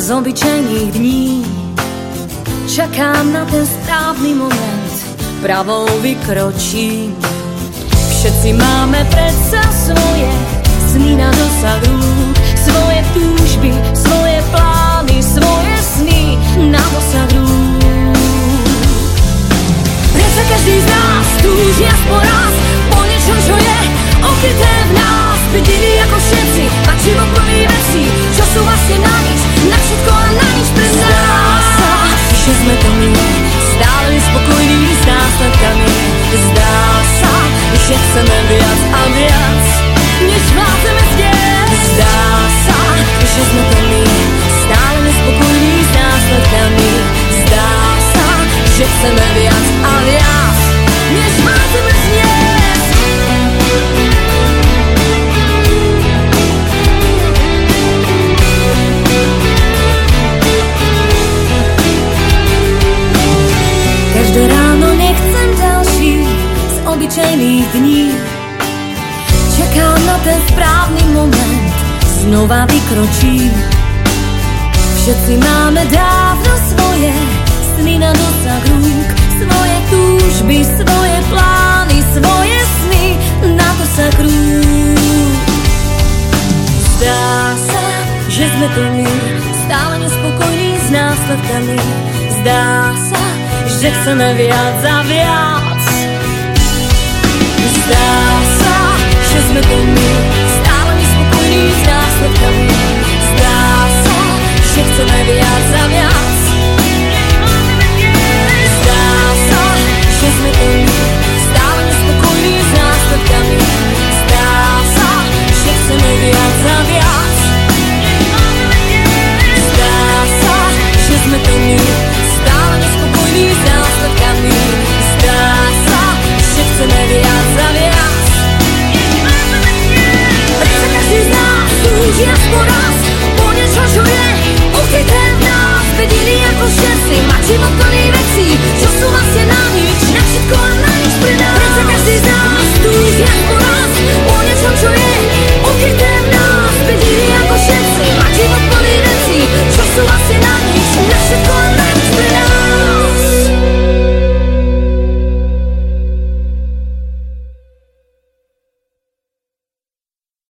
z obyčajných dní. Čakám na ten správny moment, pravou vykročím. Všetci máme predsa svoje sny na dosah rúk, svoje túžby, svoje plány, svoje sny na dosah rúk. Predsa každý z nás túži aspoň raz po niečom, čo je okryté v nás. Byť divý ako všetci, mať život plný vecí, čo sú vlastne na nič, na všetko a na nič. Zdá sa, že sme to my, stále nespokojní s následkami. Zdá sa, že chceme viac a viac, než vládzeme znieť. Zdá sa, že sme to my, stále nespokojní s následkami. Zdá sa, že chceme viac a viac, než vládzeme znieť. Každé ráno nechcem ďalší z obyčajných dní. Čakám na ten správny moment, znova vykročím. Všetci máme dávno svoje sny na dosah rúk, svoje túžby, svoje plány, svoje sny na dosah rúk. Zdá sa, že sme to my, stále nespokojní s následkami. Zdá sa, že chceme viac a viac. Zdá sa, že sme to my, stále nespokojní s následkami. Zdá sa, že chceme viac a viac. Zdá sa, že sme to my, stále nespokojní s následkami. Zdá sa, že chceme viac a viac. Zdá sa, že sme to my, stále nespokojní s následkami. Zdá sa, že chceme viac a viac. Prečo každý z nás túži aspoň raz po niečo, čo je ukryté v nás. Byť iný ako všetci, mať život plný vecí, čo sú vlastne na nič, na všetko a na nič pre nás. Prečo každý z nás túži aspoň raz po niečo, čo je ukryté v nás. Byť iný ako všetci, mať život plný vecí, čo sú vlastne na nič, na všetko a na nič.